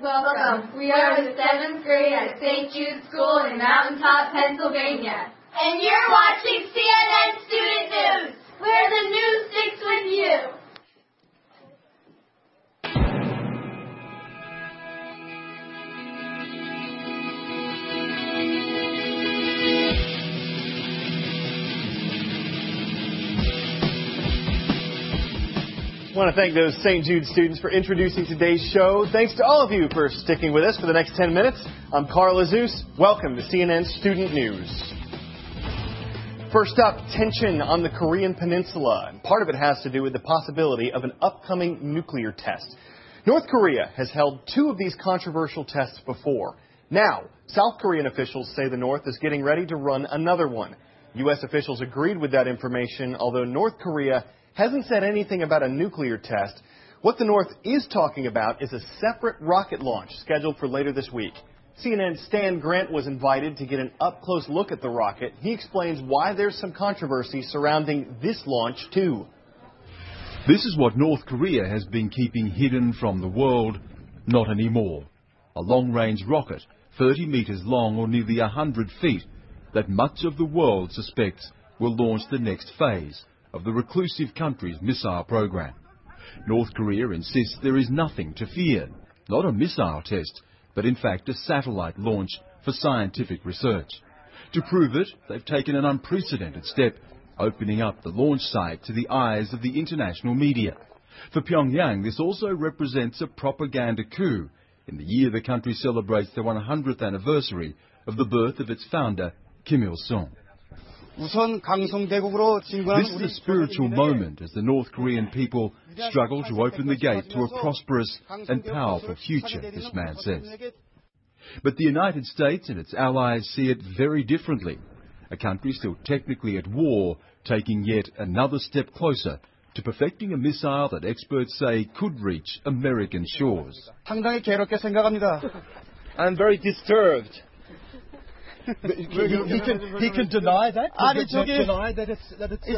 Welcome. We are the 7th grade at St. Jude School in Mountaintop, Pennsylvania. And you're watching CNN Student News, where the news sticks with you. I want to thank those St. Jude students for introducing today's show. Thanks to all of you for sticking with us for the next 10 minutes. I'm Carl Azus. Welcome to CNN Student News. First up, tension on the Korean Peninsula. And part of it has to do with the possibility of an upcoming nuclear test. North Korea has held 2 of these controversial tests before. Now, South Korean officials say the North is getting ready to run another one. U.S. officials agreed with that information, although North Korea hasn't said anything about a nuclear test. What the North is talking about is a separate rocket launch scheduled for later this week. CNN's Stan Grant was invited to get an up-close look at the rocket. He explains why there's some controversy surrounding this launch, too. This is what North Korea has been keeping hidden from the world. Not anymore. A long-range rocket, 30 meters long or nearly 100 feet, that much of the world suspects will launch the next phase of the reclusive country's missile program. North Korea insists there is nothing to fear. Not a missile test, but in fact a satellite launch for scientific research. To prove it, they've taken an unprecedented step, opening up the launch site to the eyes of the international media. For Pyongyang, this also represents a propaganda coup in the year the country celebrates the 100th anniversary of the birth of its founder, Kim Il-sung. This is a spiritual moment as the North Korean people struggle to open the gate to a prosperous and powerful future, this man says. But the United States and its allies see it very differently. A country still technically at war, taking yet another step closer to perfecting a missile that experts say could reach American shores. I'm very disturbed. He can deny that? Deny that it's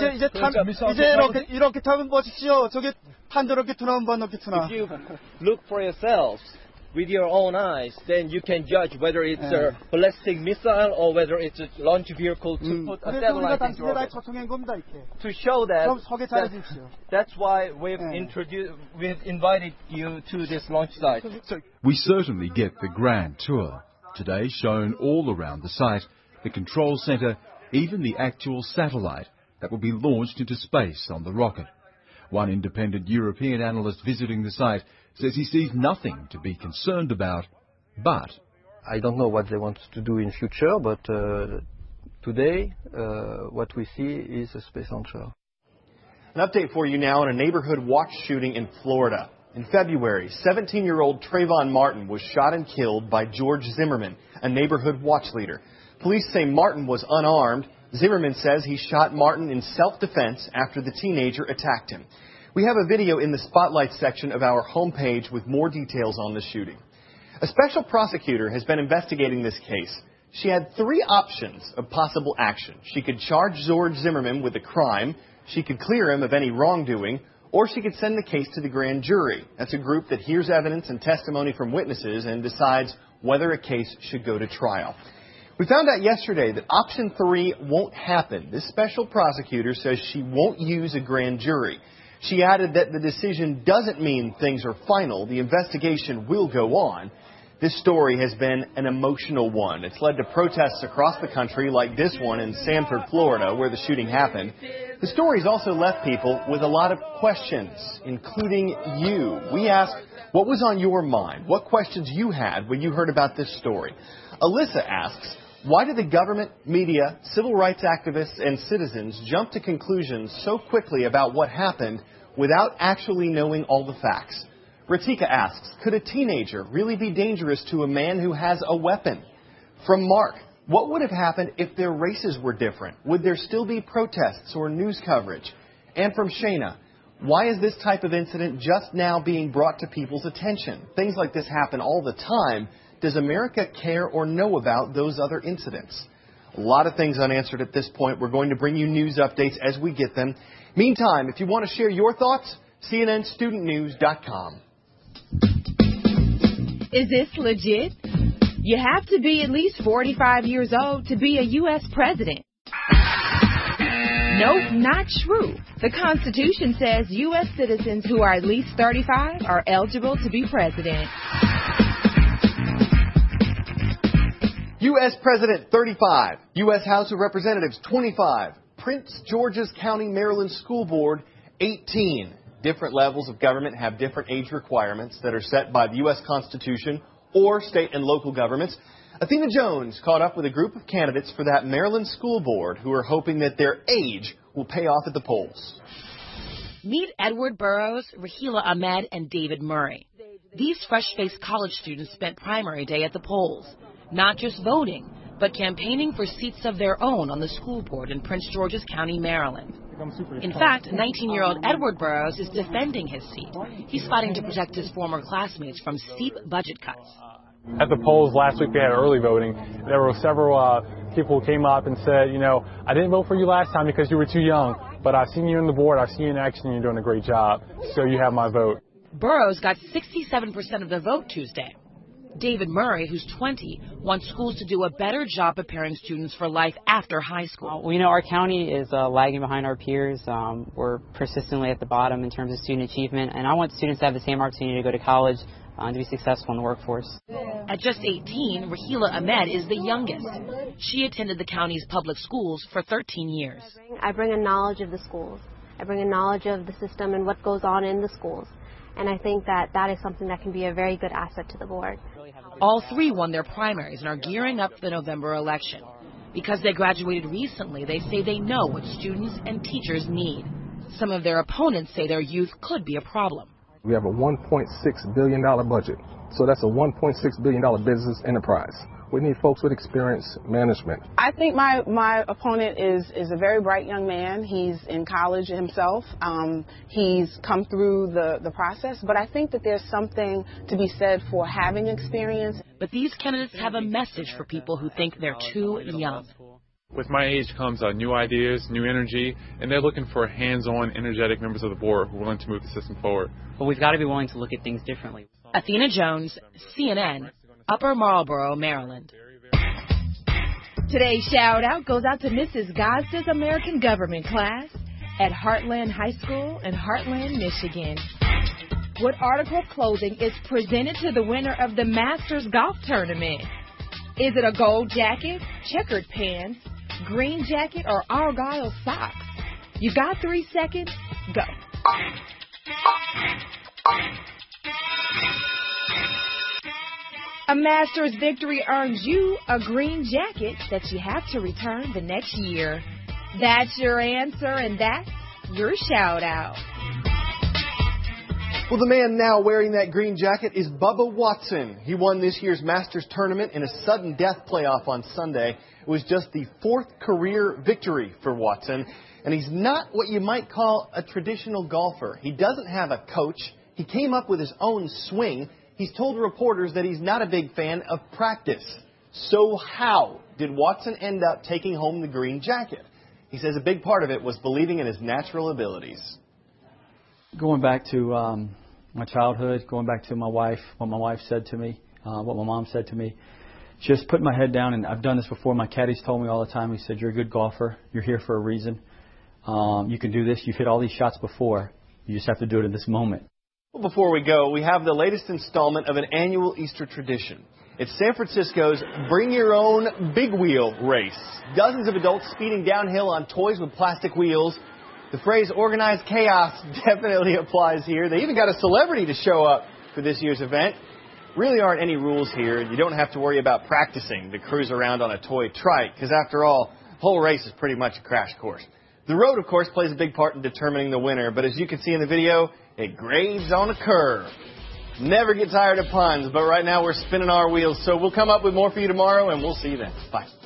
If you look for yourselves with your own eyes, then you can judge whether it's a ballistic missile or whether it's a launch vehicle to put a satellite into orbit. To show that, that's why we've invited you to this launch site. We certainly get the grand tour. Today shown all around the site, the control center, even the actual satellite that will be launched into space on the rocket. One independent European analyst visiting the site says he sees nothing to be concerned about, but I don't know what they want to do in future, but today what we see is a space launcher. An update for you now on a neighborhood watch shooting in Florida. In February, 17-year-old Trayvon Martin was shot and killed by George Zimmerman, a neighborhood watch leader. Police say Martin was unarmed. Zimmerman says he shot Martin in self-defense after the teenager attacked him. We have a video in the Spotlight section of our homepage with more details on the shooting. A special prosecutor has been investigating this case. She had 3 options of possible action. She could charge George Zimmerman with a crime, she could clear him of any wrongdoing, or she could send the case to the grand jury. That's a group that hears evidence and testimony from witnesses and decides whether a case should go to trial. We found out yesterday that option 3 won't happen. This special prosecutor says she won't use a grand jury. She added that the decision doesn't mean things are final. The investigation will go on. This story has been an emotional one. It's led to protests across the country, like this one in Sanford, Florida, where the shooting happened. The story's also left people with a lot of questions, including you. We asked, what was on your mind? What questions you had when you heard about this story? Alyssa asks, why did the government, media, civil rights activists, and citizens jump to conclusions so quickly about what happened without actually knowing all the facts? Ratika asks, could a teenager really be dangerous to a man who has a weapon? From Mark, what would have happened if their races were different? Would there still be protests or news coverage? And from Shayna, why is this type of incident just now being brought to people's attention? Things like this happen all the time. Does America care or know about those other incidents? A lot of things unanswered at this point. We're going to bring you news updates as we get them. Meantime, if you want to share your thoughts, CNNStudentNews.com. Is this legit? You have to be at least 45 years old to be a U.S. president. Nope, not true. The Constitution says U.S. citizens who are at least 35 are eligible to be president. U.S. President 35, U.S. House of Representatives 25, Prince George's County, Maryland School Board 18. Different levels of government have different age requirements that are set by the U.S. Constitution or state and local governments. Athena Jones caught up with a group of candidates for that Maryland School Board who are hoping that their age will pay off at the polls. Meet Edward Burrows, Rahila Ahmed, and David Murray. These fresh-faced college students spent primary day at the polls, not just voting, but campaigning for seats of their own on the school board in Prince George's County, Maryland. In fact, 19-year-old Edward Burrows is defending his seat. He's fighting to protect his former classmates from steep budget cuts. At the polls last week, we had early voting. There were several people who came up and said, you know, I didn't vote for you last time because you were too young, but I've seen you on the board, I've seen you in action, and you're doing a great job, so you have my vote. Burrows got 67% of the vote Tuesday. David Murray, who's 20, wants schools to do a better job preparing students for life after high school. We know our county is lagging behind our peers. We're persistently at the bottom in terms of student achievement, and I want students to have the same opportunity to go to college and to be successful in the workforce. At just 18, Rahila Ahmed is the youngest. She attended the county's public schools for 13 years. I bring a knowledge of the schools. I bring a knowledge of the system and what goes on in the schools. And I think that that is something that can be a very good asset to the board. All three won their primaries and are gearing up for the November election. Because they graduated recently, they say they know what students and teachers need. Some of their opponents say their youth could be a problem. We have a $1.6 billion budget, so that's a $1.6 billion business enterprise. We need folks with experience management. I think my opponent is a very bright young man. He's in college himself. He's come through the process, but I think that there's something to be said for having experience. But these candidates have a message for people who think they're too young. With my age comes new ideas, new energy, and they're looking for hands-on, energetic members of the board who are willing to move the system forward. But we've got to be willing to look at things differently. Athena Jones, CNN, Upper Marlboro, Maryland. Today's shout-out goes out to Mrs. Gazda's American Government class at Heartland High School in Heartland, Michigan. What article of clothing is presented to the winner of the Masters Golf Tournament? Is it a gold jacket, checkered pants, green jacket, or argyle socks? You got 3 seconds? Go. A Masters victory earns you a green jacket that you have to return the next year. That's your answer, and that's your shout-out. Well, the man now wearing that green jacket is Bubba Watson. He won this year's Masters tournament in a sudden death playoff on Sunday. It was just the 4th career victory for Watson, and he's not what you might call a traditional golfer. He doesn't have a coach. He came up with his own swing. He's told reporters that he's not a big fan of practice. So how did Watson end up taking home the green jacket? He says a big part of it was believing in his natural abilities. Going back to my childhood, going back to my wife, what my wife said to me, what my mom said to me, just put my head down, and I've done this before. My caddies told me all the time, he said, you're a good golfer, you're here for a reason, you can do this, you've hit all these shots before, you just have to do it in this moment. Well, before we go, we have the latest installment of an annual Easter tradition. It's San Francisco's Bring Your Own Big Wheel race. Dozens of adults speeding downhill on toys with plastic wheels. The phrase organized chaos definitely applies here. They even got a celebrity to show up for this year's event. Really aren't any rules here. You don't have to worry about practicing to cruise around on a toy trike, because after all, the whole race is pretty much a crash course. The road, of course, plays a big part in determining the winner, but as you can see in the video, it grades on a curve. Never get tired of puns, but right now we're spinning our wheels, so we'll come up with more for you tomorrow, and we'll see you then. Bye.